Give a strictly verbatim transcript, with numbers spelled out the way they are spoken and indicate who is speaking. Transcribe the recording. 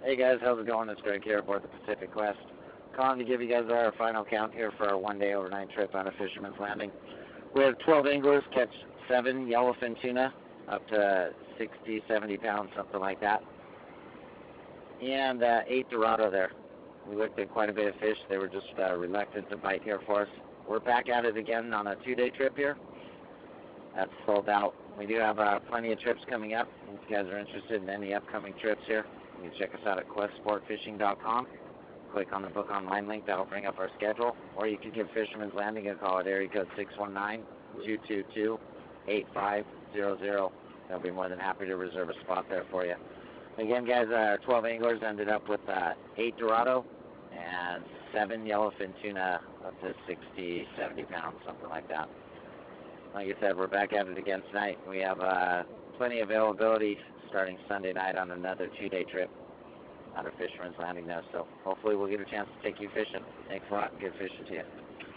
Speaker 1: Hey guys, how's it going? It's Greg here aboard the Pacific Quest. Calling to give you guys our final count here for our one-day overnight trip out of Fisherman's Landing. We have twelve anglers catch seven yellowfin tuna, up to sixty, seventy pounds, something like that, and uh, eight Dorado there. We looked at quite a bit of fish. They were just uh, reluctant to bite here for us. We're back at it again on a two-day trip here. That's sold out. We do have uh, plenty of trips coming up. If you guys are interested in any upcoming trips here, you can check us out at quest sport fishing dot com. Click on the book online link. That'll bring up our schedule. Or you can give Fisherman's Landing a call at area code six one nine, two two two, eight five zero zero. They'll be more than happy to reserve a spot there for you. Again, guys, our twelve anglers ended up with uh, eight Dorado and seven yellowfin tuna up to sixty, seventy pounds, something like that. Like I said, we're back at it again tonight. We have uh, plenty of availability starting Sunday night on another two-day trip out of Fisherman's Landing there. So hopefully we'll get a chance to take you fishing. Thanks a lot. Good fishing to you.